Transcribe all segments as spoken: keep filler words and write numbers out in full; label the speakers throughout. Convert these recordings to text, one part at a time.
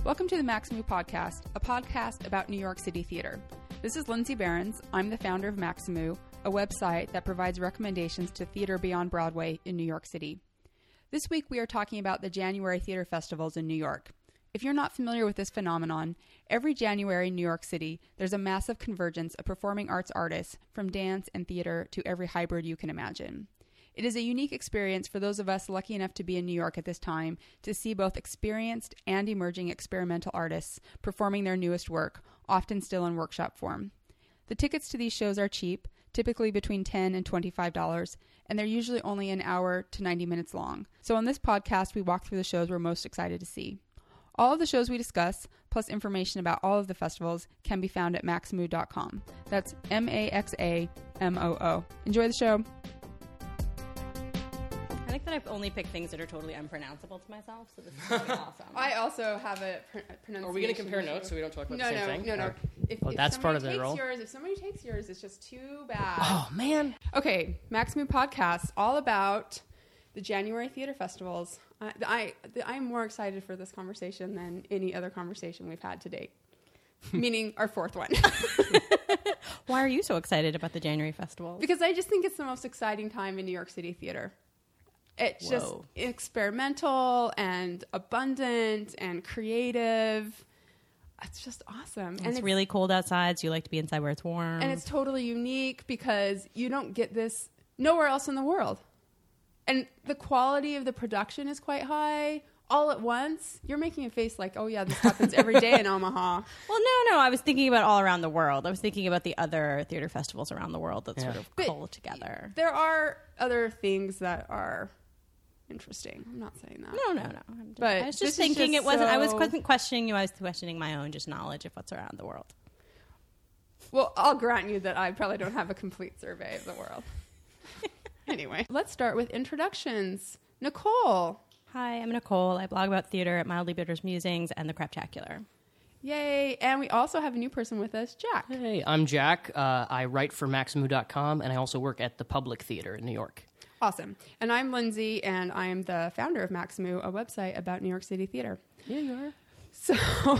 Speaker 1: Welcome to the Maximu Podcast, a podcast about New York City theater. This is Lindsay Behrens. I'm the founder of Maximu, a website that provides recommendations to theater beyond Broadway in New York City. This week we are talking about the January theater festivals in New York. If you're not familiar with this phenomenon, every January in New York City, there's a massive convergence of performing arts artists from dance and theater to every hybrid you can imagine. It is a unique experience for those of us lucky enough to be in New York at this time to see both experienced and emerging experimental artists performing their newest work, often still in workshop form. The tickets to these shows are cheap, typically between ten dollars and twenty-five dollars, and they're usually only an hour to ninety minutes long. So on this podcast, we walk through the shows we're most excited to see. All of the shows we discuss, plus information about all of the festivals, can be found at maximoo dot com. That's M A X A M O O. Enjoy the show.
Speaker 2: I like that I've only picked things that are totally unpronounceable to myself, so this is going to be awesome.
Speaker 1: I also have a pr- pronunciation.
Speaker 3: Are we going to compare notes so we don't talk about
Speaker 1: no,
Speaker 3: the same
Speaker 1: no,
Speaker 3: thing?
Speaker 1: No, no, no. If,
Speaker 3: oh,
Speaker 1: if
Speaker 3: that's part of the
Speaker 1: takes
Speaker 3: role.
Speaker 1: Yours, if somebody takes yours, it's just too bad.
Speaker 3: Oh, man.
Speaker 1: Okay, Maximu Podcast, all about the January theater festivals. I, I, I'm more excited for this conversation than any other conversation we've had to date, meaning our fourth one.
Speaker 2: Why are you so excited about the January festival?
Speaker 1: Because I just think it's the most exciting time in New York City theater. It's
Speaker 2: Whoa.
Speaker 1: just experimental and abundant and creative. It's just awesome.
Speaker 2: And
Speaker 1: and
Speaker 2: it's,
Speaker 1: it's
Speaker 2: really cold outside, so you like to be inside where it's warm.
Speaker 1: And it's totally unique because you don't get this nowhere else in the world. And the quality of the production is quite high. All at once, you're making a face like, oh, yeah, this happens every day in Omaha.
Speaker 2: Well, no, no. I was thinking about all around the world. I was thinking about the other theater festivals around the world that
Speaker 3: Yeah.
Speaker 2: sort of
Speaker 1: But
Speaker 2: cull together.
Speaker 1: There are other things that are interesting. I'm not saying that.
Speaker 2: No, no, no. I'm just,
Speaker 1: But
Speaker 2: I was
Speaker 1: this
Speaker 2: just
Speaker 1: is
Speaker 2: thinking
Speaker 1: just
Speaker 2: it wasn't. I was
Speaker 1: so-
Speaker 2: wasn't questioning you. I was questioning my own just knowledge of what's around the world.
Speaker 1: Well, I'll grant you that I probably don't have a complete survey of the world. Anyway, let's start with introductions. Nicole.
Speaker 2: Hi, I'm Nicole. I blog about theater at Mildly Bitter's Musings and the Craptacular.
Speaker 1: Yay. And we also have a new person with us, Jack.
Speaker 3: Hey, I'm Jack. Uh, I write for maximoo dot com, and I also work at the Public Theater in New York.
Speaker 1: Awesome. And I'm Lindsay, and I'm the founder of Maximu, a website about New York City theater.
Speaker 3: Yeah, you are.
Speaker 1: So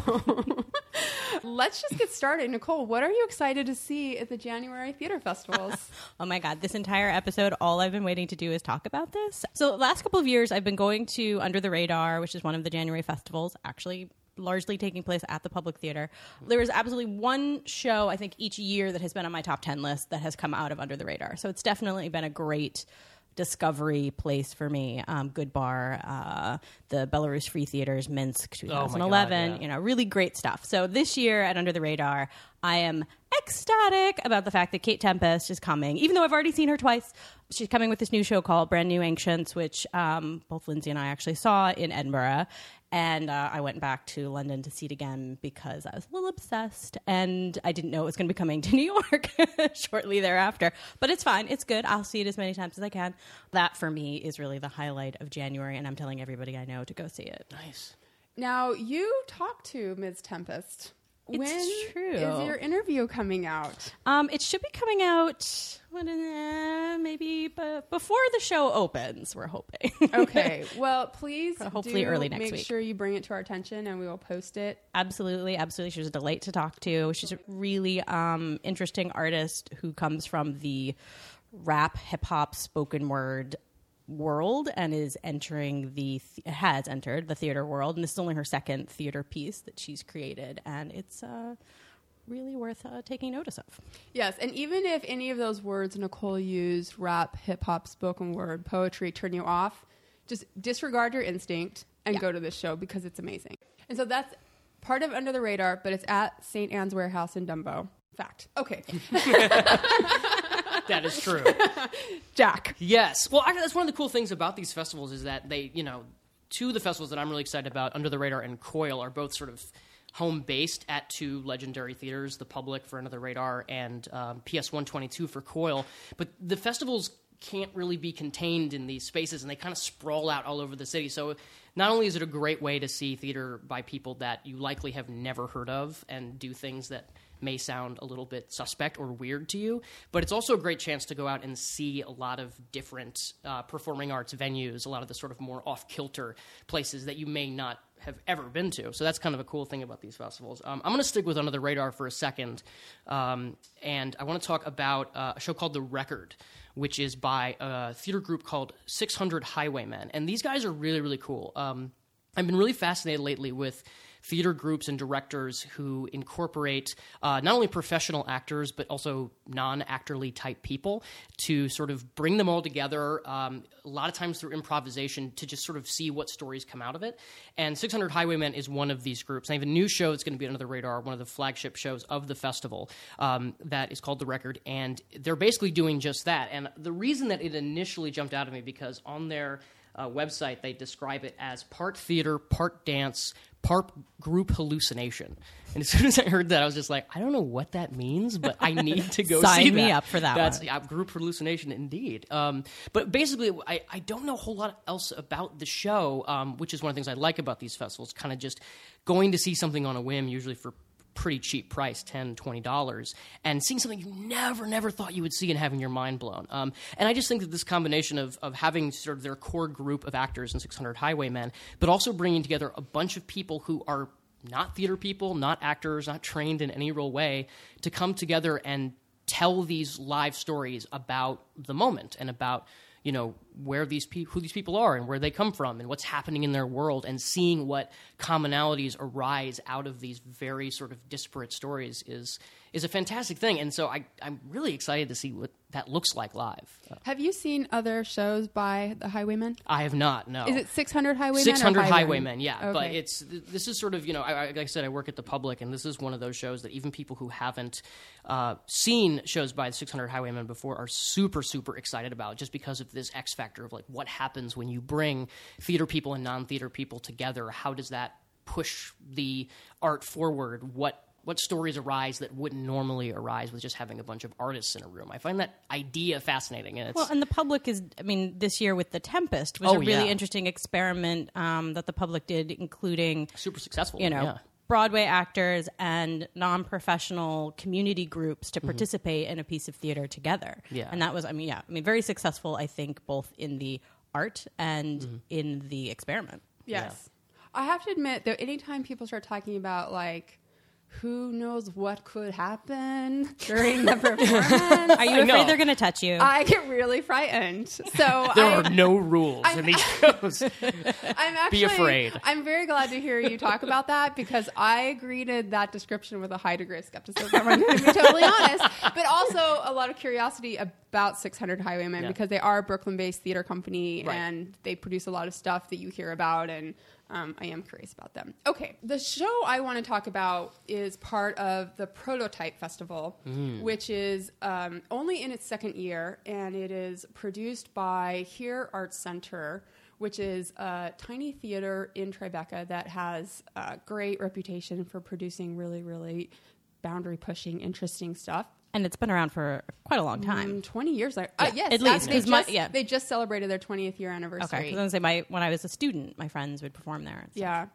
Speaker 1: let's just get started. Nicole, what are you excited to see at the January theater festivals?
Speaker 2: Oh my God, this entire episode, all I've been waiting to do is talk about this. So the last couple of years, I've been going to Under the Radar, which is one of the January festivals, actually largely taking place at the Public Theater. There is absolutely one show, I think, each year that has been on my top ten list that has come out of Under the Radar. So it's definitely been a great discovery place for me. Um, Good Bar, uh, the Belarus Free Theaters, Minsk twenty eleven,
Speaker 3: oh my God, yeah.
Speaker 2: you know, really great stuff. So this year at Under the Radar, I am ecstatic about the fact that Kate Tempest is coming, even though I've already seen her twice. She's coming with this new show called Brand New Ancients, which um, both Lindsay and I actually saw in Edinburgh. And uh, I went back to London to see it again because I was a little obsessed and I didn't know it was going to be coming to New York shortly thereafter. But it's fine. It's good. I'll see it as many times as I can. That, for me, is really the highlight of January, and I'm telling everybody I know to go see it.
Speaker 3: Nice.
Speaker 1: Now, you talked to Miz Tempest.
Speaker 2: It's
Speaker 1: when
Speaker 2: true.
Speaker 1: is your interview coming out?
Speaker 2: Um, it should be coming out what, uh, maybe b- before the show opens, we're hoping.
Speaker 1: Okay. Well, please
Speaker 2: Hopefully
Speaker 1: do
Speaker 2: early next
Speaker 1: make
Speaker 2: week.
Speaker 1: sure you bring it to our attention and we will post it.
Speaker 2: Absolutely, absolutely. She's a delight to talk to. She's a really um, interesting artist who comes from the rap, hip-hop, spoken word world and is entering the th- has entered the theater world, and this is only her second theater piece that she's created, and it's uh, really worth uh, taking notice of.
Speaker 1: Yes, and even if any of those words Nicole used, rap, hip-hop, spoken word, poetry, turn you off, just disregard your instinct and
Speaker 2: Yeah.
Speaker 1: go to this show because it's amazing. And so that's part of Under the Radar, but it's at Saint Anne's Warehouse in Dumbo. Fact. Okay.
Speaker 3: That is true.
Speaker 1: Jack.
Speaker 3: Yes. Well, actually, that's one of the cool things about these festivals is that they, you know, two of the festivals that I'm really excited about, Under the Radar and Coil, are both sort of home-based at two legendary theaters, The Public for Under the Radar and um, P S one twenty-two for Coil. But the festivals can't really be contained in these spaces, and they kind of sprawl out all over the city. So not only is it a great way to see theater by people that you likely have never heard of and do things that may sound a little bit suspect or weird to you. But it's also a great chance to go out and see a lot of different uh, performing arts venues, a lot of the sort of more off-kilter places that you may not have ever been to. So that's kind of a cool thing about these festivals. Um, I'm going to stick with Under the Radar for a second, um, and I want to talk about uh, a show called The Record, which is by a theater group called six hundred Highwaymen. And these guys are really, really cool. Um, I've been really fascinated lately with theater groups and directors who incorporate uh, not only professional actors, but also non-actorly type people to sort of bring them all together, um, a lot of times through improvisation, to just sort of see what stories come out of it. And six hundred Highwaymen is one of these groups. And I have a new show that's going to be Under the Radar, one of the flagship shows of the festival, um, that is called The Record. And they're basically doing just that. And the reason that it initially jumped out at me, because on their uh, website, they describe it as part theater, part dance, part group hallucination. And as soon as I heard that, I was just like, I don't know what that means, but I need to go
Speaker 2: Sign
Speaker 3: see
Speaker 2: me
Speaker 3: that.
Speaker 2: up for that
Speaker 3: That's
Speaker 2: one.
Speaker 3: Yeah, group hallucination indeed. Um, but basically, I, I don't know a whole lot else about the show, um, which is one of the things I like about these festivals, kind of just going to see something on a whim, usually for pretty cheap price, ten dollars, twenty dollars, and seeing something you never, never thought you would see and having your mind blown. Um, and I just think that this combination of, of having sort of their core group of actors in six hundred Highwaymen, but also bringing together a bunch of people who are not theater people, not actors, not trained in any real way, to come together and tell these live stories about the moment and about, you know, where these pe- who these people are and where they come from and what's happening in their world, and seeing what commonalities arise out of these very sort of disparate stories is is a fantastic thing. And so I, I'm really excited to see what that looks like live. Uh,
Speaker 1: Have you seen other shows by the Highwaymen?
Speaker 3: I have not, no.
Speaker 1: Is it six hundred Highwaymen?
Speaker 3: six hundred
Speaker 1: or
Speaker 3: Highwaymen, yeah.
Speaker 1: Okay.
Speaker 3: But it's this is sort of, you know, I, I, like I said, I work at the Public, and this is one of those shows that even people who haven't uh, seen shows by the six hundred Highwaymen before are super, super excited about, just because of this X factor of like what happens when you bring theater people and non-theater people together. How does that push the art forward? What What stories arise that wouldn't normally arise with just having a bunch of artists in a room? I find that idea fascinating. And it's,
Speaker 2: Well, and the Public is, I mean, this year with The Tempest was
Speaker 3: Oh,
Speaker 2: a really
Speaker 3: yeah.
Speaker 2: interesting experiment um, that the Public did, including,
Speaker 3: super successful.
Speaker 2: you know,
Speaker 3: yeah.
Speaker 2: Broadway actors and non-professional community groups to participate in a piece of theater together.
Speaker 3: Yeah.
Speaker 2: And that was, I mean, yeah, I mean, very successful, I think, both in the art and
Speaker 3: Mm-hmm.
Speaker 2: in the experiment.
Speaker 1: Yes. I have to admit, though, anytime people start talking about, like, who knows what could happen during the performance,
Speaker 2: Are you
Speaker 3: I know.
Speaker 2: afraid they're going to touch you?
Speaker 1: I get really frightened. So
Speaker 3: There
Speaker 1: I,
Speaker 3: are no rules in these shows.
Speaker 1: I'm actually,
Speaker 3: Be afraid.
Speaker 1: I'm very glad to hear you talk about that, because I greeted that description with a high degree of skepticism. I'm going to be totally honest, but also a lot of curiosity about six hundred Highwaymen,
Speaker 3: Yeah.
Speaker 1: because they are a Brooklyn-based theater company,
Speaker 3: Right.
Speaker 1: and they produce a lot of stuff that you hear about, and um, I am curious about them. Okay, the show I want to talk about is part of the Prototype Festival,
Speaker 3: Mm.
Speaker 1: which is um, only in its second year, and it is produced by Here Arts Center, which is a tiny theater in Tribeca that has a great reputation for producing really, really boundary-pushing, interesting stuff.
Speaker 2: and it's been around for quite a long time.
Speaker 1: Mm, twenty years. Like, uh, yes,
Speaker 2: at least,
Speaker 1: They
Speaker 2: 'cause my-
Speaker 1: just,
Speaker 2: yeah.
Speaker 1: they just celebrated their twentieth year
Speaker 2: Okay,
Speaker 1: anniversary.
Speaker 2: because I was gonna say my when I was a student, my friends would perform there. and stuff.
Speaker 1: Yeah.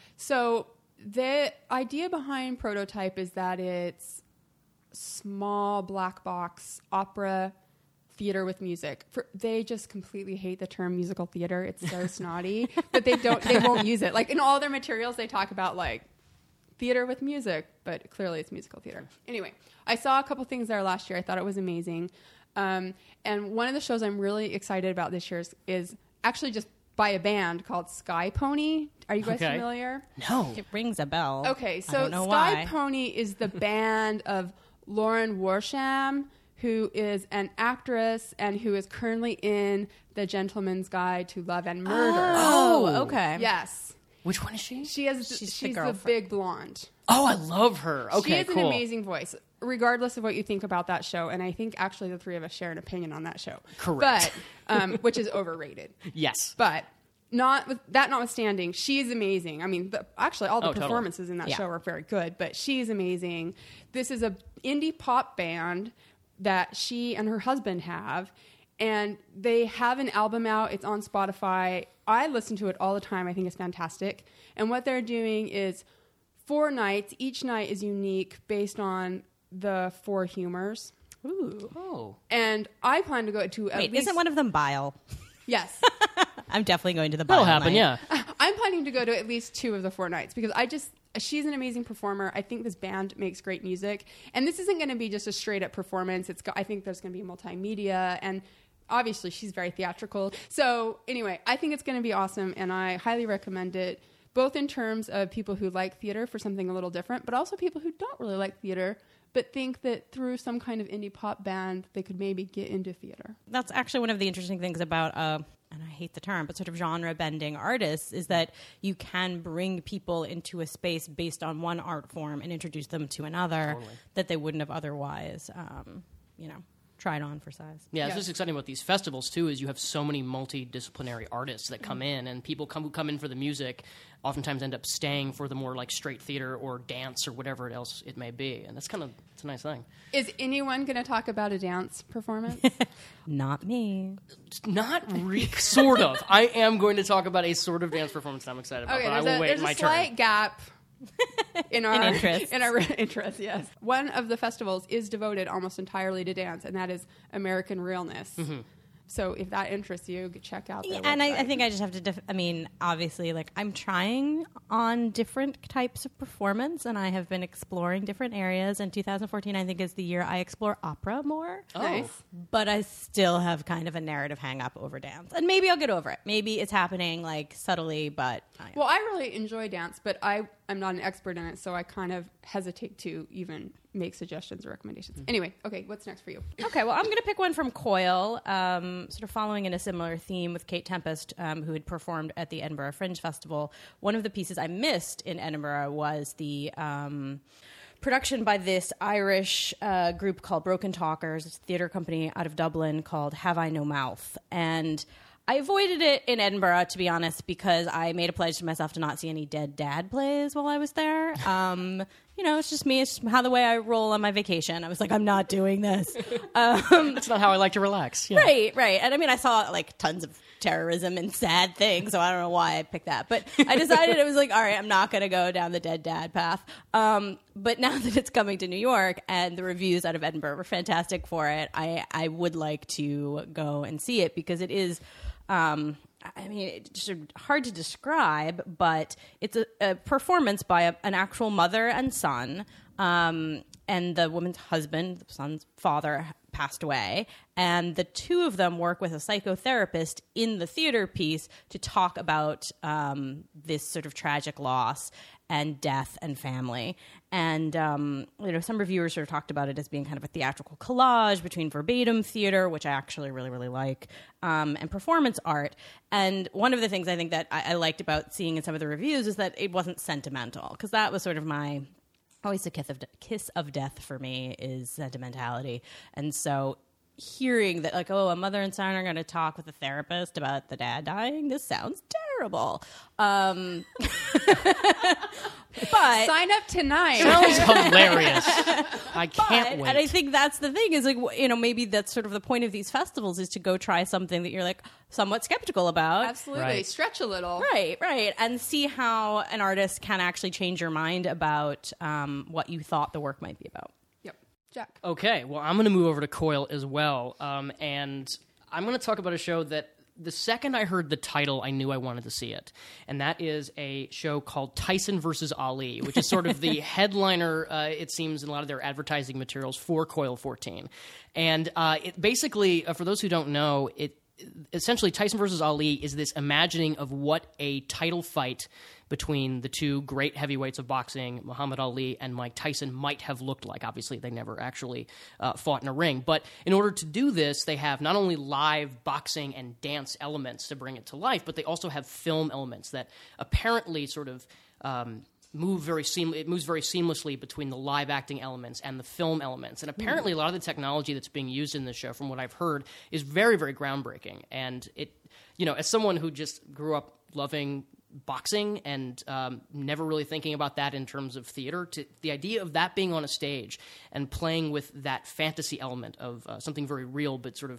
Speaker 1: So the idea behind Prototype is that it's small black box opera theater with music. For, they just completely hate the term musical theater. It's so snotty, but they don't. They won't use it. Like in all their materials, they talk about like theater with music, but clearly it's musical theater. Anyway, I saw a couple things there last year. I thought it was amazing. Um, and one of the shows I'm really excited about this year is, is actually just by a band called Sky Pony. Are you guys
Speaker 3: Okay.
Speaker 1: familiar?
Speaker 3: No.
Speaker 2: It rings a bell.
Speaker 1: Okay,
Speaker 2: I
Speaker 1: so
Speaker 2: don't know
Speaker 1: Sky
Speaker 2: why.
Speaker 1: Pony is the band of Lauren Warsham, who is an actress and who is currently in The Gentleman's Guide to Love and Murder.
Speaker 2: Oh, okay.
Speaker 1: Yes.
Speaker 3: Which one is she?
Speaker 1: She has
Speaker 2: She's
Speaker 1: she's,
Speaker 2: the
Speaker 1: the,
Speaker 2: girlfriend.
Speaker 1: big blonde.
Speaker 3: Oh, I love her. Okay,
Speaker 1: she has
Speaker 3: cool.
Speaker 1: an amazing voice, regardless of what you think about that show. And I think actually the three of us share an opinion on that show.
Speaker 3: Correct.
Speaker 1: But, um, which is overrated.
Speaker 3: Yes.
Speaker 1: But not with that notwithstanding, she's amazing. I mean, the, actually, all the
Speaker 3: Oh, totally.
Speaker 1: performances in that
Speaker 2: Yeah.
Speaker 1: show are very good, but she's amazing. This is a indie pop band that she and her husband have, and they have an album out. It's on Spotify. I listen to it all the time. I think it's fantastic. And what they're doing is four nights. Each night is unique based on the four humors.
Speaker 2: Ooh.
Speaker 3: Oh.
Speaker 1: And I plan to go to at
Speaker 2: Wait,
Speaker 1: least...
Speaker 2: isn't one of them bile?
Speaker 1: Yes.
Speaker 2: I'm definitely going to the bile
Speaker 3: That'll happen,
Speaker 2: night.
Speaker 3: yeah.
Speaker 1: I'm planning to go to at least two of the four nights because I just... She's an amazing performer. I think this band makes great music. And this isn't going to be just a straight-up performance. It's. I think there's going to be multimedia. And obviously, she's very theatrical. So anyway, I think it's going to be awesome. And I highly recommend it, both in terms of people who like theater for something a little different, but also people who don't really like theater, but think that through some kind of indie pop band, they could maybe get into theater.
Speaker 2: That's actually one of the interesting things about... Uh, and I hate the term, but sort of genre-bending artists, is that you can bring people into a space based on one art form and introduce them to another
Speaker 3: Totally.
Speaker 2: that they wouldn't have otherwise, um, you know, tried on for size.
Speaker 3: Yeah,
Speaker 1: Yeah.
Speaker 3: it's what's exciting about these festivals too is you have so many multidisciplinary artists that come in, and people come who come in for the music oftentimes end up staying for the more like straight theater or dance or whatever else it may be, and that's kind of it's a nice thing.
Speaker 1: Is anyone going to talk about a dance performance?
Speaker 2: Not me.
Speaker 3: Not re- sort of. I am going to talk about a sort of dance performance that I'm excited about,
Speaker 1: Okay,
Speaker 3: but I
Speaker 1: there's
Speaker 3: will
Speaker 1: a,
Speaker 3: wait
Speaker 1: there's
Speaker 3: my
Speaker 1: a slight
Speaker 3: turn.
Speaker 1: gap in our
Speaker 2: interest.
Speaker 1: in our interest. Yes, one of the festivals is devoted almost entirely to dance, and that is American Realness.
Speaker 3: Mm-hmm.
Speaker 1: So if that interests you, check out their
Speaker 2: Yeah, and I, I
Speaker 1: website.
Speaker 2: think I just have to. Def- I mean, obviously, like I'm trying on different types of performance, and I have been exploring different areas. And two thousand fourteen, I think, is the year I explore opera more.
Speaker 3: Oh.
Speaker 1: Nice.
Speaker 2: But I still have kind of a narrative hang up over dance, and maybe I'll get over it. Maybe it's happening like subtly, but I,
Speaker 1: Well, I really enjoy dance, but I am not an expert in it, so I kind of hesitate to even make suggestions or recommendations. Anyway, okay, what's next for you?
Speaker 2: Okay, well, I'm going to pick one from Coil, um, sort of following in a similar theme with Kate Tempest, um, who had performed at the Edinburgh Fringe Festival. One of the pieces I missed in Edinburgh was the um, production by this Irish uh, group called Broken Talkers. It's a theatre company out of Dublin called Have I No Mouth. And I avoided it in Edinburgh, to be honest, because I made a pledge to myself to not see any dead dad plays while I was there. Um, you know, it's just me. It's just how the way I roll on my vacation. I was like, I'm not doing this.
Speaker 3: That's not how I like to relax. Yeah.
Speaker 2: Right, right. And I mean, I saw like tons of terrorism and sad things, so I don't know why I picked that. But I decided it was like, all right, I'm not going to go down the dead dad path. Um, but now that it's coming to New York and the reviews out of Edinburgh were fantastic for it, I, I would like to go and see it because it is... Um, I mean, it's just hard to describe, but it's a, a performance by a, an actual mother and son, um, and the woman's husband, the son's father, passed away, and the two of them work with a psychotherapist in the theater piece to talk about um, this sort of tragic loss and death and family. And, um, you know, some reviewers sort of talked about it as being kind of a theatrical collage between verbatim theater, which I actually really, really like, um, and performance art. And one of the things I think that I, I liked about seeing in some of the reviews is that it wasn't sentimental, because that was sort of my... always the kiss of, de- kiss of death for me is sentimentality. And so hearing that, like, oh, a mother and son are going to talk with a therapist about the dad dying, this sounds terrible. Um, but
Speaker 1: Sign up tonight.
Speaker 3: Sounds hilarious. I can't
Speaker 2: but,
Speaker 3: wait.
Speaker 2: and I think that's the thing is like, w- you know, maybe that's sort of the point of these festivals is to go try something that you're like somewhat skeptical about.
Speaker 1: Absolutely.
Speaker 3: Right.
Speaker 1: Stretch a little.
Speaker 2: Right, right. And see how an artist can actually change your mind about um, what you thought the work might be about.
Speaker 1: Yep. Jack.
Speaker 3: Okay, well, I'm going to move over to Coil as well, um, and I'm going to talk about a show that the second I heard the title, I knew I wanted to see it, and that is a show called Tyson versus Ali, which is sort of the headliner, uh, it seems, in a lot of their advertising materials for Coil fourteen. And uh, it basically, uh, for those who don't know, it essentially Tyson versus Ali is this imagining of what a title fight between the two great heavyweights of boxing, Muhammad Ali and Mike Tyson, might have looked like. Obviously, they never actually uh, fought in a ring. But in order to do this, they have not only live boxing and dance elements to bring it to life, but they also have film elements that apparently sort of um, move very seam- it moves very seamlessly between the live acting elements and the film elements. And apparently a lot of the technology that's being used in this show, from what I've heard, is very, very groundbreaking. And it, you know, as someone who just grew up loving boxing and um, never really thinking about that in terms of theater, to the idea of that being on a stage and playing with that fantasy element of uh, something very real but sort of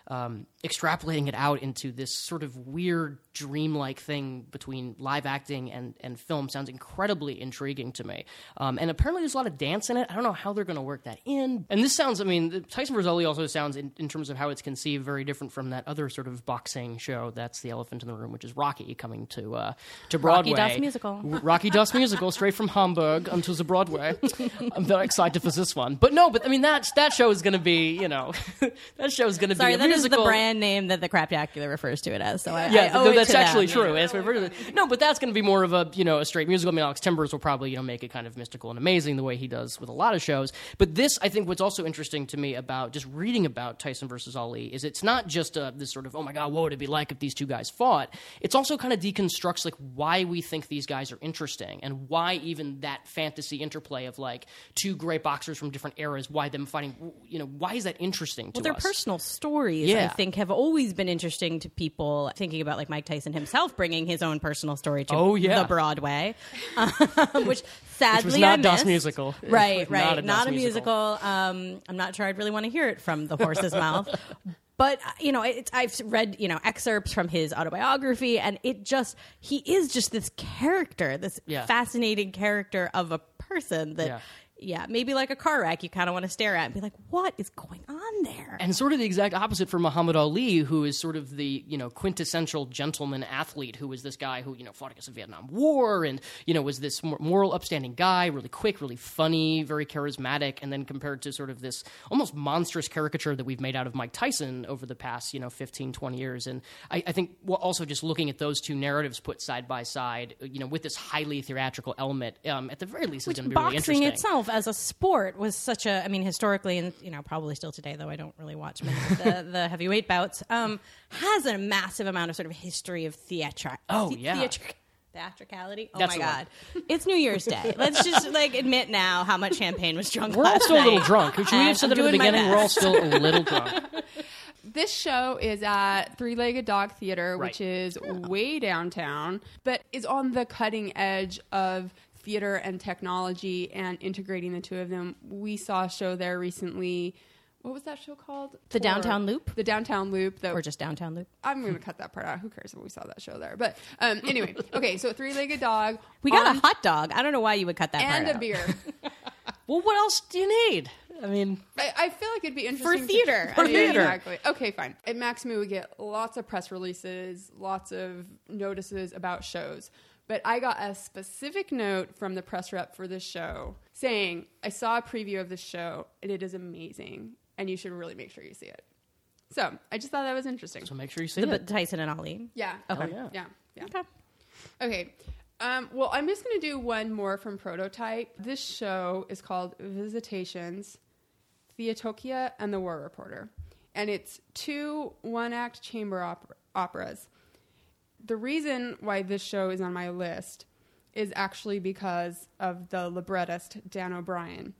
Speaker 3: um, extrapolating it out into this sort of weird dreamlike thing between live acting and, and film sounds incredibly intriguing to me. Um, and apparently there's a lot of dance in it. I don't know how they're going to work that in. And this sounds, I mean, Tyson versus. Ali also sounds, in, in terms of how it's conceived, very different from that other sort of boxing show that's the elephant in the room, which is Rocky, coming to uh, to Broadway.
Speaker 2: Rocky Das Musical.
Speaker 3: Rocky Das Musical, straight from Hamburg onto the Broadway. I'm very excited for this one. But no, but I mean, that, that show is going to be, you know, that show is going to be
Speaker 2: Sorry,
Speaker 3: a
Speaker 2: that
Speaker 3: musical.
Speaker 2: is the brand name that the Craptacular refers to it as. So I,
Speaker 3: Yeah,
Speaker 2: I owe
Speaker 3: no,
Speaker 2: it
Speaker 3: that's
Speaker 2: to
Speaker 3: actually
Speaker 2: them.
Speaker 3: true. That's what we're really- no, but that's going to be more of a, you know, a straight musical. I mean, Alex Timbers will probably, you know, make it kind of mystical and amazing the way he does with a lot of shows. But this, I think, what's also interesting to me about just reading about Tyson versus Ali is it's not just uh, this sort of, oh my God, what would it be like if these two guys fought? It's also kind of deconstructs like why we think these guys are interesting and why even that fantasy interplay of like two great boxers from different eras, why them fighting, you know, why is that interesting to
Speaker 2: Well, their
Speaker 3: us?
Speaker 2: personal stories,
Speaker 3: Yeah.
Speaker 2: I think, have always been interesting to people. Thinking about like Mike Tyson himself bringing his own personal story to
Speaker 3: Oh, yeah.
Speaker 2: the Broadway, um, which sadly
Speaker 3: Which was not
Speaker 2: I
Speaker 3: Das
Speaker 2: missed.
Speaker 3: Musical.
Speaker 2: Right,
Speaker 3: Not
Speaker 2: right,
Speaker 3: a
Speaker 2: not,
Speaker 3: Das
Speaker 2: a
Speaker 3: Musical.
Speaker 2: musical. Um, I'm not sure I'd really want to hear it from the horse's mouth. But, you know, it's, I've read, you know, excerpts from his autobiography, and it just, he is just this character, this
Speaker 3: Yeah.
Speaker 2: fascinating character of a person that,
Speaker 3: Yeah.
Speaker 2: yeah, maybe like a car wreck, you kind of want to stare at and be like, what is going on there?
Speaker 3: And sort of the exact opposite for Muhammad Ali, who is sort of the, you know, quintessential gentleman athlete, who was this guy who, you know, fought against the Vietnam War and, you know, was this mor- moral, upstanding guy, really quick, really funny, very charismatic, and then compared to sort of this almost monstrous caricature that we've made out of Mike Tyson over the past, you know, fifteen, twenty years. And I, I think well, also just looking at those two narratives put side by side, you know, with this highly theatrical element, um, at the very least is going to be really
Speaker 2: Boxing
Speaker 3: interesting.
Speaker 2: itself as a sport was such a, I mean, historically, and you know, probably still today, though I don't really watch many of the, the heavyweight bouts, um, has a massive amount of sort of history of theatri-
Speaker 3: Oh,
Speaker 2: the-
Speaker 3: yeah.
Speaker 2: theatri- theatricality. Oh
Speaker 3: That's
Speaker 2: my
Speaker 3: the
Speaker 2: God, it's New Year's Day. Let's just like admit now how much champagne was drunk.
Speaker 3: We're all
Speaker 2: last
Speaker 3: still a little
Speaker 2: night.
Speaker 3: drunk. Should we
Speaker 2: And
Speaker 3: have said
Speaker 2: I'm
Speaker 3: that at the
Speaker 2: doing my
Speaker 3: beginning? We're all
Speaker 2: best.
Speaker 3: still a little drunk.
Speaker 1: This show is at Three-Legged Dog Theater, which
Speaker 3: Right.
Speaker 1: is way downtown, but is on the cutting edge of theater and technology and integrating the two of them. We saw a show there recently. What was that show called?
Speaker 2: The Downtown Loop?
Speaker 1: The Downtown Loop. That
Speaker 2: Or just Downtown Loop.
Speaker 1: I'm going to cut that part out. Who cares if we saw that show there? But um, anyway, okay, so Three-Legged Dog.
Speaker 2: We got
Speaker 1: on-
Speaker 2: a hot dog. I don't know why you would cut that
Speaker 1: and
Speaker 2: part
Speaker 1: a
Speaker 2: out.
Speaker 1: beer.
Speaker 3: Well, what else do you need? I mean,
Speaker 1: I, I feel like it'd be interesting to-
Speaker 2: theater.
Speaker 1: For
Speaker 2: I mean,
Speaker 1: theater,
Speaker 3: yeah.
Speaker 1: exactly. Okay, fine. At Maximu, we get lots of press releases, lots of notices about shows. But I got a specific note from the press rep for this show saying, "I saw a preview of this show, and it is amazing, and you should really make sure you see it." So I just thought that was interesting.
Speaker 3: so make sure you see
Speaker 2: The
Speaker 3: it.
Speaker 2: Tyson and Ali.
Speaker 1: Yeah.
Speaker 2: Okay.
Speaker 3: Oh, yeah.
Speaker 1: Yeah. Yeah.
Speaker 2: Okay.
Speaker 1: Okay. Um, well, I'm just going to do one more from Prototype. This show is called Visitations, Theotokia and the War Reporter. And it's two one-act chamber opera- operas. The reason why this show is on my list is actually because of the librettist, Dan O'Brien,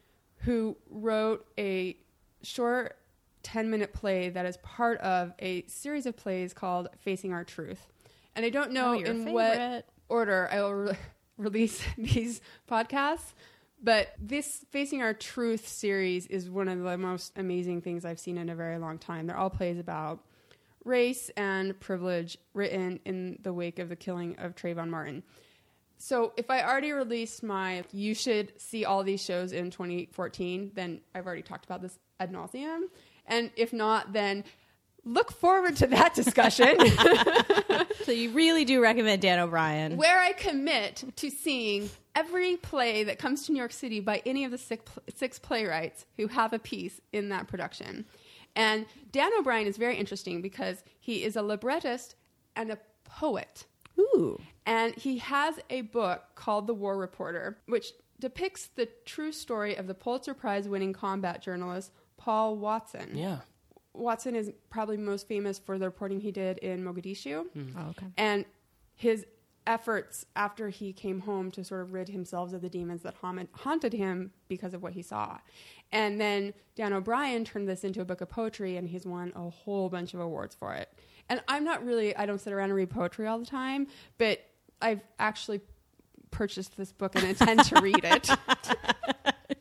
Speaker 1: who wrote a short ten-minute play that is part of a series of plays called Facing Our Truth. And I don't know
Speaker 2: Oh, your
Speaker 1: in what
Speaker 2: favorite.
Speaker 1: order I will re- release these podcasts, but this Facing Our Truth series is one of the most amazing things I've seen in a very long time. They're all plays about race and privilege written in the wake of the killing of Trayvon Martin. So if I already released my you should see all these shows in twenty fourteen, then I've already talked about this ad nauseum. And if not, then look forward to that discussion
Speaker 2: So you really do recommend Dan O'Brien.
Speaker 1: where I commit to seeing every play that comes to New York City by any of the six, six playwrights who have a piece in that production. And Dan O'Brien is very interesting because he is a librettist and a poet.
Speaker 2: Ooh.
Speaker 1: And he has a book called The War Reporter, which depicts the true story of the Pulitzer Prize winning combat journalist Paul Watson.
Speaker 3: Yeah.
Speaker 1: Watson is probably most famous for the reporting he did in Mogadishu.
Speaker 2: Oh, okay.
Speaker 1: And his efforts after he came home to sort of rid himself of the demons that haunt- haunted him because of what he saw. And then Dan O'Brien turned this into a book of poetry, and he's won a whole bunch of awards for it. And I'm not really, I don't sit around and read poetry all the time, but I've actually purchased this book and intend to read it.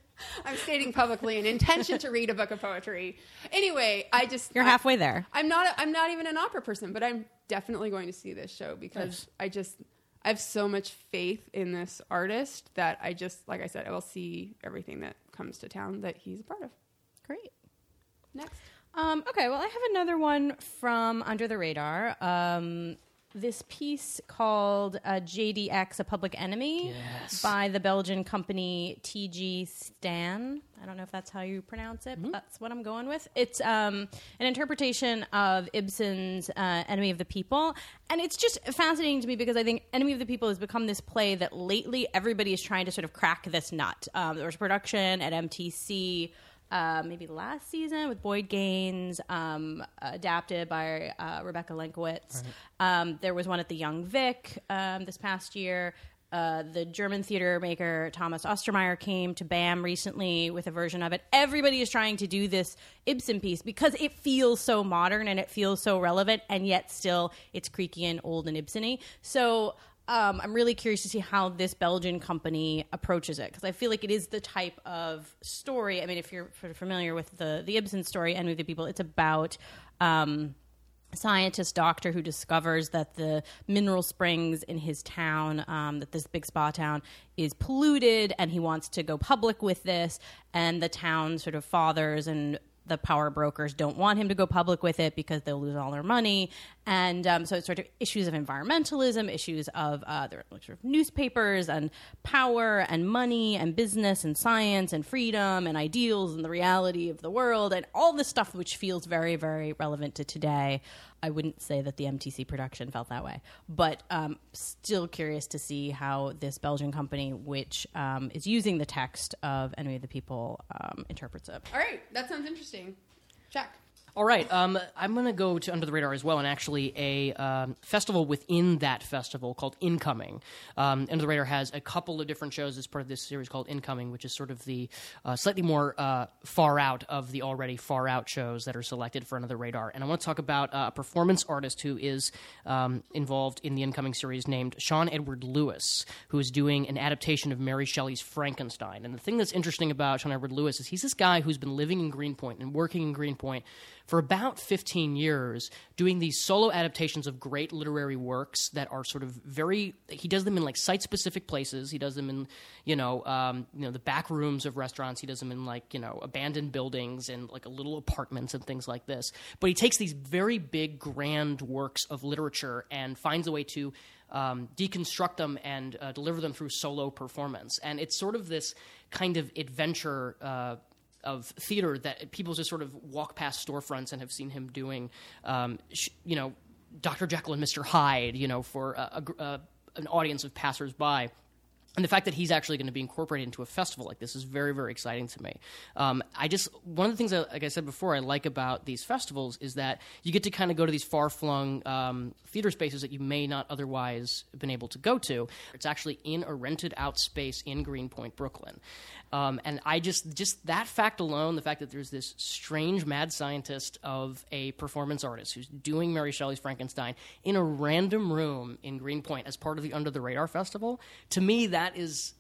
Speaker 1: I'm stating publicly an intention to read a book of poetry. Anyway, I just
Speaker 2: You're
Speaker 1: I,
Speaker 2: halfway there.
Speaker 1: I'm not. A, I'm not even an opera person, but I'm definitely going to see this show because
Speaker 3: Nice.
Speaker 1: I just I have so much faith in this artist that I just, like I said, I will see everything that comes to town that he's a part of.
Speaker 2: Great.
Speaker 1: Next.
Speaker 2: Um, okay, well, I have another one from Under the Radar. Um, this piece called uh, J D X, A Public Enemy,
Speaker 3: Yes.
Speaker 2: by the Belgian company T G Stan. I don't know if that's how you pronounce it, but that's what I'm going with. It's um, an interpretation of Ibsen's uh, Enemy of the People. And it's just fascinating to me because I think Enemy of the People has become this play that lately everybody is trying to sort of crack this nut. Um, there was a production at M T C Uh, maybe last season with Boyd Gaines, um, adapted by uh, Rebecca Lenkowitz. Right. Um, there was one at the Young Vic um, this past year. Uh, the German theater maker Thomas Ostermeyer came to B A M recently with a version of it. Everybody is trying to do this Ibsen piece because it feels so modern and it feels so relevant, and yet still it's creaky and old and Ibsen-y. So Um, I'm really curious to see how this Belgian company approaches it, because I feel like it is the type of story. I mean, if you're familiar with the, the Ibsen story, Enemy of the People, it's about um, a scientist doctor who discovers that the mineral springs in his town, um, that this big spa town, is polluted, and he wants to go public with this, and the town sort of fathers and the power brokers don't want him to go public with it because they'll lose all their money. And um, so it's sort of issues of environmentalism, issues of uh, there are sort of newspapers and power and money and business and science and freedom and ideals and the reality of the world and all this stuff which feels very, very relevant to today. I wouldn't say that the M T C production felt that way, but um, still curious to see how this Belgian company, which um, is using the text of Enemy of the People, um, interprets it.
Speaker 1: All right, that sounds interesting. Check.
Speaker 3: All right, um, I'm going to go to Under the Radar as well, and actually a um, festival within that festival called Incoming. Um, Under the Radar has a couple of different shows as part of this series called Incoming, which is sort of the uh, slightly more uh, far out of the already far out shows that are selected for Under the Radar. And I want to talk about uh, a performance artist who is um, involved in the Incoming series named Sean Edward Lewis, who is doing an adaptation of Mary Shelley's Frankenstein. And the thing that's interesting about Sean Edward Lewis is he's this guy who's been living in Greenpoint and working in Greenpoint for about fifteen years, doing these solo adaptations of great literary works that are sort of very, he does them in like site-specific places. He does them in, you know, um, you know, the back rooms of restaurants. He does them in like, you know, abandoned buildings and like a little apartments and things like this. But he takes these very big, grand works of literature and finds a way to um, deconstruct them and uh, deliver them through solo performance. And it's sort of this kind of adventure uh of theater that people just sort of walk past storefronts and have seen him doing, um, sh- you know, Doctor Jekyll and Mister Hyde, you know, for a, a, a, an audience of passersby. And the fact that he's actually going to be incorporated into a festival like this is very, very exciting to me. Um, I just one of the things, that, like I said before, I like about these festivals is that you get to kind of go to these far-flung um, theater spaces that you may not otherwise have been able to go to. It's actually in a rented-out space in Greenpoint, Brooklyn. Um, and I just, just that fact alone, the fact that there's this strange mad scientist of a performance artist who's doing Mary Shelley's Frankenstein in a random room in Greenpoint as part of the Under the Radar Festival, to me that is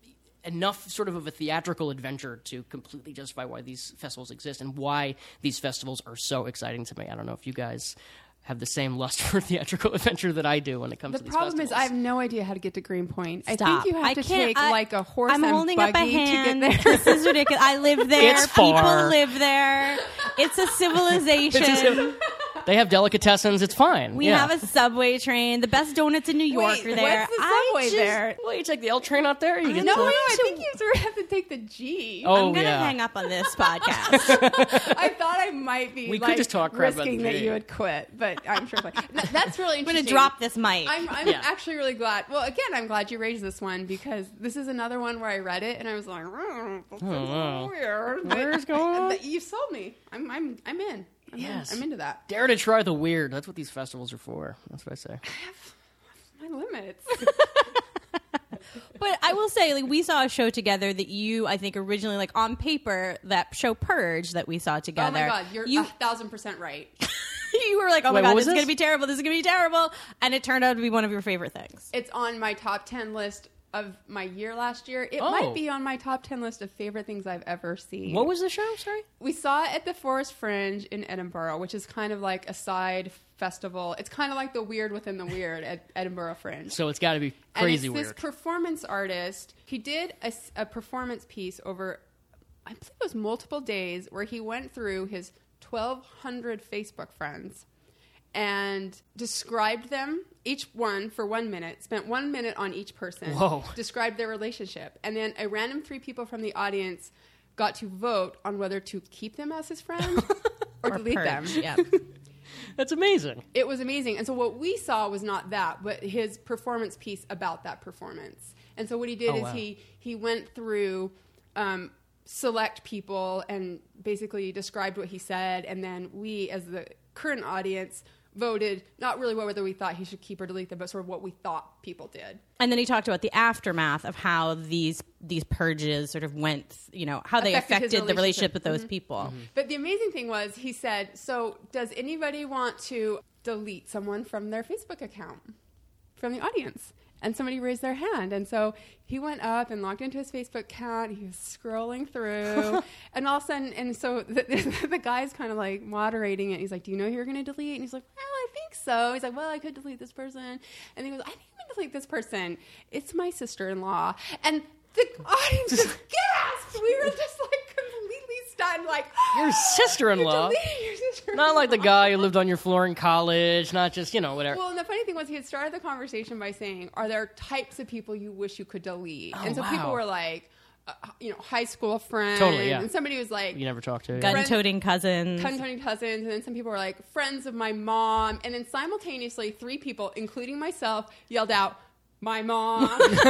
Speaker 3: enough sort of of a theatrical adventure to completely justify why these festivals exist and why these festivals are so exciting to me. I don't know if you guys have the same lust for theatrical adventure that I do when it comes
Speaker 1: The
Speaker 3: to these
Speaker 1: problem
Speaker 3: festivals.
Speaker 1: is I have no idea how to get to Greenpoint. I
Speaker 2: Stop.
Speaker 1: think you have
Speaker 2: I
Speaker 1: to
Speaker 2: can't-
Speaker 1: take
Speaker 2: I-
Speaker 1: like a horse
Speaker 2: I'm
Speaker 1: and
Speaker 2: holding up a
Speaker 1: buggy
Speaker 2: hand.
Speaker 1: to get there.
Speaker 2: This is ridiculous. I live there.
Speaker 3: It's
Speaker 2: People
Speaker 3: far.
Speaker 2: live there. It's a civilization.
Speaker 3: It's just- they have delicatessens. It's fine.
Speaker 2: We
Speaker 3: yeah.
Speaker 2: have a subway train. The best donuts in New York
Speaker 1: Wait,
Speaker 2: are there.
Speaker 1: what's the
Speaker 2: I
Speaker 1: subway
Speaker 2: just-
Speaker 1: there?
Speaker 3: Well, you take the L train out there. You get
Speaker 1: No,
Speaker 3: to-
Speaker 1: no, I think you sort of have to take the G.
Speaker 3: Oh,
Speaker 2: I'm gonna
Speaker 3: yeah.
Speaker 2: hang up on this podcast.
Speaker 1: I thought I might be
Speaker 3: We could
Speaker 1: like,
Speaker 3: just talk crap about
Speaker 1: risking
Speaker 3: the
Speaker 1: that
Speaker 3: G.
Speaker 1: you would quit, but I'm sure. Like, Th- that's really
Speaker 2: I'm
Speaker 1: interesting.
Speaker 2: gonna drop this mic.
Speaker 1: I'm, I'm
Speaker 3: Yeah.
Speaker 1: actually really glad. Well, again, I'm glad you raised this one because this is another one where I read it and I was like, mm, this is
Speaker 3: wow.
Speaker 1: weird.
Speaker 3: Where's
Speaker 1: But-
Speaker 3: going on?
Speaker 1: but You sold me. I'm, I'm, I'm in. I'm
Speaker 3: Yes.
Speaker 1: in. I'm into that.
Speaker 3: Dare to try the weird. That's what these festivals are for. That's what I say.
Speaker 1: My limits.
Speaker 2: But I will say, like, we saw a show together that you, I think, originally, like, on paper, that show Purge that we saw
Speaker 1: Oh
Speaker 2: together.
Speaker 1: my god, you're
Speaker 2: you,
Speaker 1: a thousand percent right.
Speaker 2: you were like, oh
Speaker 3: Wait,
Speaker 2: my
Speaker 3: what
Speaker 2: god,
Speaker 3: was
Speaker 2: this is
Speaker 3: this?
Speaker 2: gonna be terrible. This is gonna be terrible, and it turned out to be one of your favorite things.
Speaker 1: It's on my top ten list of my year last year. It
Speaker 3: Oh.
Speaker 1: might be on my top ten list of favorite things I've ever seen.
Speaker 3: What was the show? Sorry.
Speaker 1: We saw it at the Forest Fringe in Edinburgh, which is kind of like a side festival. It's kind of like the weird within the weird at Edinburgh Fringe.
Speaker 3: So it's got to be
Speaker 1: And
Speaker 3: crazy
Speaker 1: it's
Speaker 3: weird.
Speaker 1: this performance artist. He did a, s- a performance piece over, I believe it was multiple days, where he went through his twelve hundred Facebook friends and described them, each one for one minute, spent one minute on each person,
Speaker 3: Whoa.
Speaker 1: described their relationship. And then a random three people from the audience got to vote on whether to keep them as his friend or,
Speaker 2: Or
Speaker 1: delete
Speaker 2: purge.
Speaker 1: them.
Speaker 2: Yeah.
Speaker 3: That's amazing.
Speaker 1: It was amazing. And so what we saw was not that, but his performance piece about that performance. And so what he did
Speaker 3: Oh,
Speaker 1: is
Speaker 3: wow.
Speaker 1: he, he went through um, select people and basically described what he said. And then we, as the current audience, voted not really whether we thought he should keep or delete them, but sort of what we thought people did.
Speaker 2: And then he talked about the aftermath of how these these purges sort of went, you know, how they
Speaker 1: Affected his
Speaker 2: affected the relationship
Speaker 1: relationship.
Speaker 2: with those
Speaker 1: Mhm.
Speaker 2: people.
Speaker 3: Mm-hmm.
Speaker 1: But the amazing thing was he said, so does anybody want to delete someone from their Facebook account, from the audience? And somebody raised their hand. And so he went up and logged into his Facebook account. He was scrolling through. And all of a sudden, and so the, the, the guy's kind of like moderating it. He's like, do you know who you're going to delete? And he's like, well, I think so. He's like, well, I could delete this person. And he goes, I think I'm going to delete this person. It's my sister-in-law. And the audience just gasped. We were just like completely stunned. Like,
Speaker 3: Your sister-in-law.
Speaker 1: You're deleting your sister-in-law.
Speaker 3: Not like the guy who lived on your floor in college, not just, you know, whatever.
Speaker 1: Well, and the funny thing was he had started the conversation by saying, are there types of people you wish you could delete?
Speaker 3: Oh,
Speaker 1: and so
Speaker 3: wow.
Speaker 1: people were like, uh, you know, high school friends.
Speaker 3: Totally, yeah.
Speaker 1: And somebody was like,
Speaker 3: You never talked to. Yeah.
Speaker 2: Gun-toting cousins.
Speaker 1: Gun-toting cousins. And then some people were like, friends of my mom. And then simultaneously, three people, including myself, yelled out, my mom.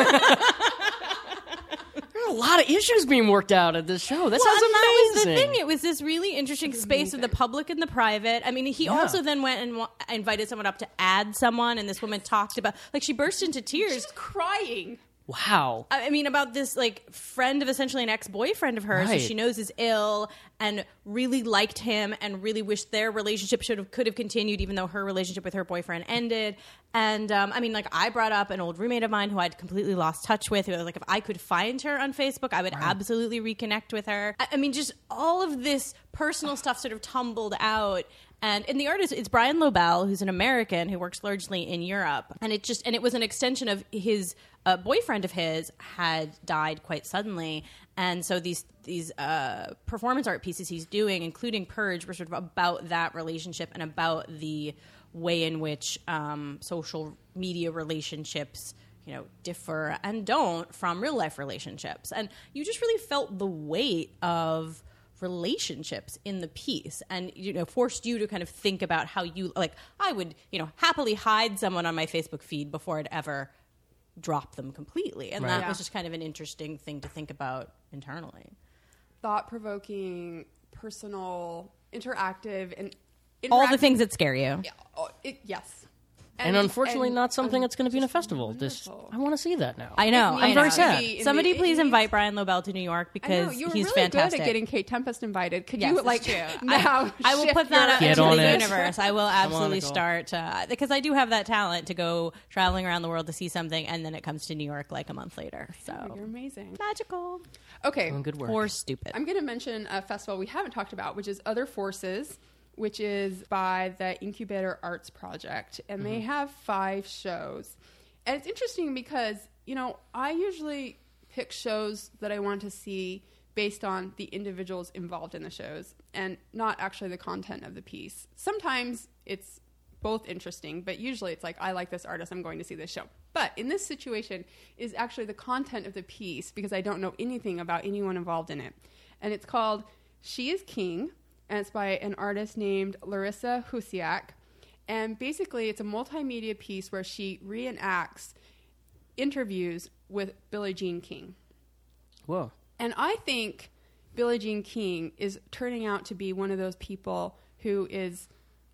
Speaker 3: There are a lot of issues being worked out at this show. That
Speaker 2: Well,
Speaker 3: sounds
Speaker 2: and that was the
Speaker 3: amazing.
Speaker 2: thing. It was this really interesting space of the public and the private. I mean, he
Speaker 3: Yeah.
Speaker 2: also then went and wa- invited someone up to add someone, and this woman talked about, like, she burst into tears.
Speaker 1: She's crying.
Speaker 3: Wow.
Speaker 2: I mean, about this, like, friend of essentially an ex-boyfriend of hers
Speaker 3: Right.
Speaker 2: who she knows is ill and really liked him and really wished their relationship should have could have continued even though her relationship with her boyfriend ended. And, um, I mean, like, I brought up an old roommate of mine who I'd completely lost touch with. Who was like, if I could find her on Facebook, I would absolutely reconnect with her. I, I mean, just all of this personal stuff sort of tumbled out. And and the artist, it's Brian Lobel, who's an American who works largely in Europe, and it just and it was an extension of his uh, boyfriend of his had died quite suddenly, and so these these uh, performance art pieces he's doing, including Purge, were sort of about that relationship and about the way in which um, social media relationships, you know, differ and don't from real life relationships, and you just really felt the weight of relationships in the piece, and you know, forced you to kind of think about how you, like, I would, you know, happily hide someone on my Facebook feed before I'd ever drop them completely, and
Speaker 3: Right.
Speaker 2: that
Speaker 1: Yeah.
Speaker 2: was just kind of an interesting thing to think about internally.
Speaker 1: Thought-provoking, personal, interactive, and
Speaker 2: All the
Speaker 1: interactive-
Speaker 2: things that scare you.
Speaker 1: Yeah, oh, it, yes.
Speaker 3: And, unfortunately,
Speaker 1: and-
Speaker 3: not something
Speaker 1: um,
Speaker 3: that's going to be in a
Speaker 1: just
Speaker 3: festival. This,
Speaker 1: wonderful.
Speaker 3: I want to see that now.
Speaker 2: I know.
Speaker 1: It
Speaker 2: I
Speaker 1: needs
Speaker 2: know.
Speaker 3: very sad.
Speaker 1: to be in
Speaker 2: Somebody
Speaker 1: the- it
Speaker 2: please
Speaker 1: needs-
Speaker 2: invite Brian Lobel to New York
Speaker 1: I know,
Speaker 2: because
Speaker 1: you were
Speaker 2: he's
Speaker 1: really
Speaker 2: fantastic.
Speaker 1: good at getting Kate Tempest invited. Could
Speaker 2: Yes,
Speaker 1: you
Speaker 2: that's
Speaker 1: like
Speaker 2: true.
Speaker 1: now?
Speaker 2: I will
Speaker 1: shift
Speaker 2: put that
Speaker 1: your
Speaker 2: out
Speaker 3: Get
Speaker 2: into
Speaker 3: on
Speaker 2: the
Speaker 3: it.
Speaker 2: universe. I will absolutely
Speaker 3: Nicole.
Speaker 2: start uh, because I do have that talent to go traveling around the world to see something, and then it comes to New York like a month later. So
Speaker 1: You're amazing.
Speaker 2: magical
Speaker 1: Okay,
Speaker 3: Doing good work.
Speaker 2: or stupid.
Speaker 1: I'm going to mention a festival we haven't talked about, which is Other Forces, which is by the Incubator Arts Project, and they have five shows. And it's interesting because, you know, I usually pick shows that I want to see based on the individuals involved in the shows and not actually the content of the piece. Sometimes it's both interesting, but usually it's like, I like this artist, I'm going to see this show. But in this situation is actually the content of the piece because I don't know anything about anyone involved in it. And it's called She is King, and it's by an artist named Larissa Husiak. And basically, it's a multimedia piece where she reenacts interviews with Billie Jean King.
Speaker 3: Whoa.
Speaker 1: And I think Billie Jean King is turning out to be one of those people who is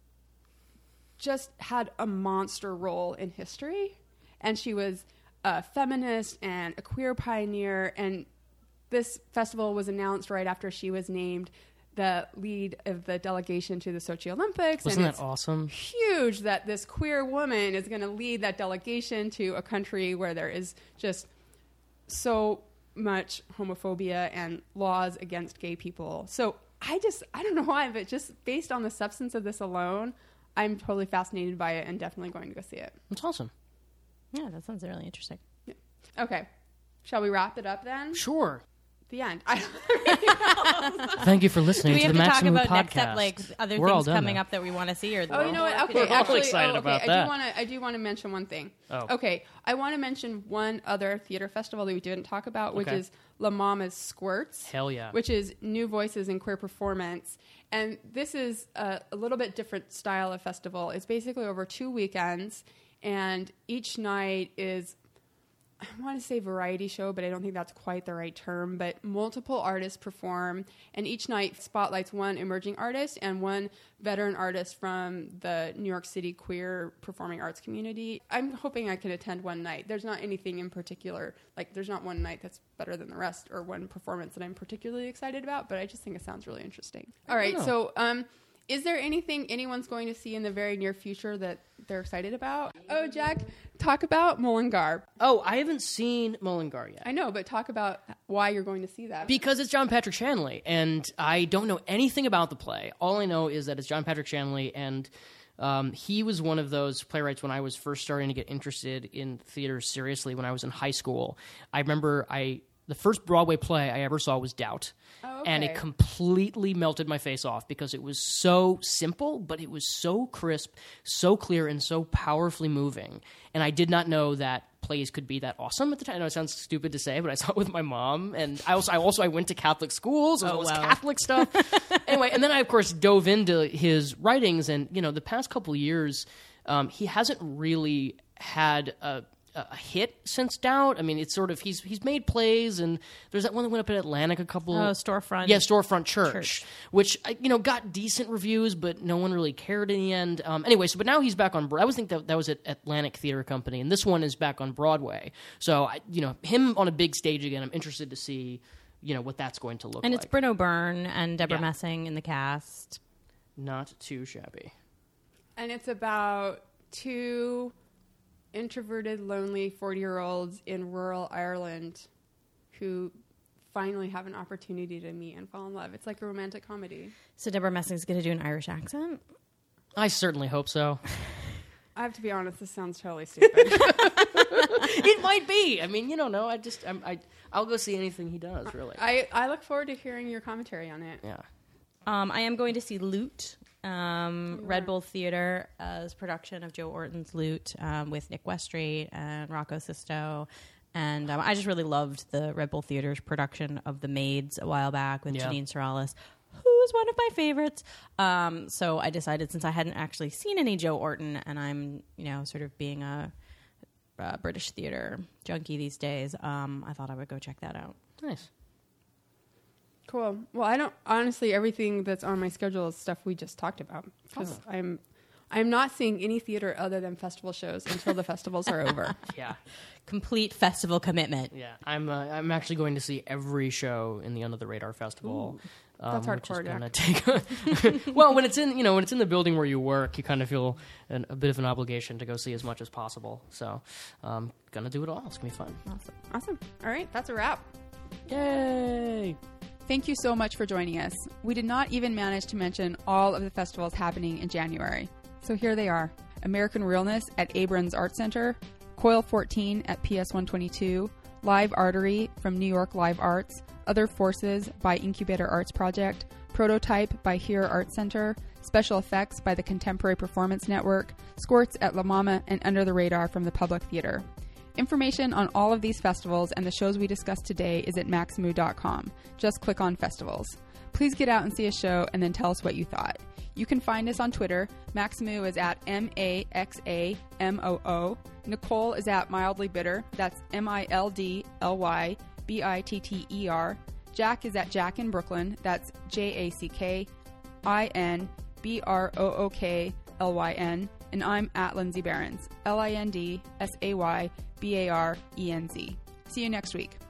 Speaker 1: just had a monster role in history. And she was a feminist and a queer pioneer. And this festival was announced right after she was named the lead of the delegation to the Sochi Olympics.
Speaker 3: Wasn't
Speaker 1: and
Speaker 3: that
Speaker 1: it's
Speaker 3: awesome?
Speaker 1: huge that this queer woman is going to lead that delegation to a country where there is just so much homophobia and laws against gay people. So I just, I don't know why, but just based on the substance of this alone, I'm totally fascinated by it and definitely going to go see it.
Speaker 3: That's awesome.
Speaker 2: Yeah, that sounds really interesting.
Speaker 1: Yeah. Okay. Shall we wrap it up then?
Speaker 3: Sure.
Speaker 1: The end. I
Speaker 3: Thank you for listening
Speaker 2: Do we
Speaker 3: to
Speaker 2: have
Speaker 3: the
Speaker 2: to talk
Speaker 3: Maximum
Speaker 2: about
Speaker 3: Podcast.
Speaker 2: next up, like other
Speaker 3: We're all
Speaker 2: things
Speaker 3: done
Speaker 2: coming
Speaker 3: now.
Speaker 2: up that we want to see? Or
Speaker 1: Oh, you know what? Okay,
Speaker 3: We're all
Speaker 1: actually,
Speaker 3: excited
Speaker 1: oh, okay.
Speaker 3: about
Speaker 1: I
Speaker 3: that.
Speaker 1: do want to. I do want to mention one thing.
Speaker 3: Oh.
Speaker 1: Okay, I want to mention one other theater festival that we didn't talk about, which
Speaker 3: Okay.
Speaker 1: is La Mama's Squirts.
Speaker 3: Hell yeah.
Speaker 1: Which is New Voices in Queer Performance, and this is a, a little bit different style of festival. It's basically over two weekends, and each night is, I want to say variety show, but I don't think that's quite the right term, but multiple artists perform, and each night spotlights one emerging artist and one veteran artist from the New York City queer performing arts community. I'm hoping I can attend one night. There's not anything in particular, like there's not one night that's better than the rest or one performance that I'm particularly excited about, but I just think it sounds really interesting. All right,
Speaker 3: know.
Speaker 1: so um, is there anything anyone's going to see in the very near future that they're excited about? Oh, Jack, talk about Mullingar.
Speaker 3: Oh, I haven't seen Mullingar yet.
Speaker 1: I know, but talk about why you're going to see that.
Speaker 3: Because it's John Patrick Shanley, and I don't know anything about the play. All I know is that it's John Patrick Shanley, and um, he was one of those playwrights when I was first starting to get interested in theater seriously when I was in high school. I remember I the first Broadway play I ever saw was Doubt.
Speaker 1: Oh, okay.
Speaker 3: And it completely melted my face off because it was so simple, but it was so crisp, so clear, and so powerfully moving. And I did not know that plays could be that awesome at the time. I know it sounds stupid to say, but I saw it with my mom. And I also I, also, I went to Catholic schools, as
Speaker 2: Oh,
Speaker 3: well as
Speaker 2: wow.
Speaker 3: Catholic stuff. Anyway, and then I, of course, dove into his writings. And, you know, the past couple of years, um, he hasn't really had a... a hit since Doubt. I mean, it's sort of he's he's made plays, and there's that one that went up at Atlantic a couple.
Speaker 2: Oh, Storefront.
Speaker 3: Yeah, Storefront Church,
Speaker 2: Church.
Speaker 3: which uh, you know got decent reviews, but no one really cared in the end. Um, anyway, so but now he's back on. I always think that that was at Atlantic Theater Company, and this one is back on Broadway. So I, you know, him on a big stage again. I'm interested to see, you know, what that's going to look
Speaker 2: And
Speaker 3: like.
Speaker 2: it's Bryn O'Byrne and Deborah
Speaker 3: Yeah.
Speaker 2: Messing in the cast.
Speaker 3: Not too shabby.
Speaker 1: And it's about two introverted, lonely forty-year-olds in rural Ireland who finally have an opportunity to meet and fall in love. It's like a romantic comedy.
Speaker 2: So Deborah Messing's going to do an Irish accent?
Speaker 3: I certainly hope so.
Speaker 1: I have to be honest, this sounds totally stupid.
Speaker 3: It might be. I mean, you don't know. I just I'm, I I'll go see anything he does. Really.
Speaker 1: I, I look forward to hearing your commentary on it.
Speaker 3: yeah.
Speaker 2: Um, I am going to see Loot, um,
Speaker 1: You
Speaker 2: Red
Speaker 1: are.
Speaker 2: Bull Theater, as production of Joe Orton's Loot um, with Nick Westreet and Rocco Sisto. And um, I just really loved the Red Bull Theater's production of The Maids a while back with
Speaker 3: Yeah.
Speaker 2: Janine Sorales, who's one of my favorites. Um, so I decided, since I hadn't actually seen any Joe Orton, and I'm, you know, sort of being a, a British theater junkie these days, um, I thought I would go check that out.
Speaker 3: Nice.
Speaker 1: Cool. Well, I don't, honestly, everything that's on my schedule is stuff we just talked about. Because
Speaker 3: Oh.
Speaker 1: I'm, I'm not seeing any theater other than festival shows until the festivals are over.
Speaker 3: Yeah.
Speaker 2: Complete festival commitment.
Speaker 3: Yeah, I'm. Uh, I'm actually going to see every show in the Under the Radar Festival.
Speaker 1: That's
Speaker 3: um, which is
Speaker 1: hardcore,
Speaker 3: gonna
Speaker 1: Jack.
Speaker 3: take. A well, when it's in, you know, when it's in the building where you work, you kind of feel an, a bit of an obligation to go see as much as possible. So, um, gonna do it all. It's gonna be fun.
Speaker 1: Awesome. Awesome. All right. That's a wrap.
Speaker 3: Yay!
Speaker 1: Thank you so much for joining us. We did not even manage to mention all of the festivals happening in January. So here they are. American Realness at Abrams Art Center, Coil fourteen at P S one twenty-two, Live Artery from New York Live Arts, Other Forces by Incubator Arts Project, Prototype by Here Art Center, Special Effects by the Contemporary Performance Network, Squirts at La Mama, and Under the Radar from the Public Theater. Information on all of these festivals and the shows we discussed today is at maximoo dot com. Just click on festivals. Please get out and see a show and then tell us what you thought. You can find us on Twitter. Maxamoo is at M A X A M O O. Nicole is at Mildly Bitter. That's M I L D L Y B I T T E R. Jack is at Jack in Brooklyn. That's J A C K I N B R O O K L Y N. And I'm at Lindsay Barons. L I N D S A Y B A R E N Z. See you next week.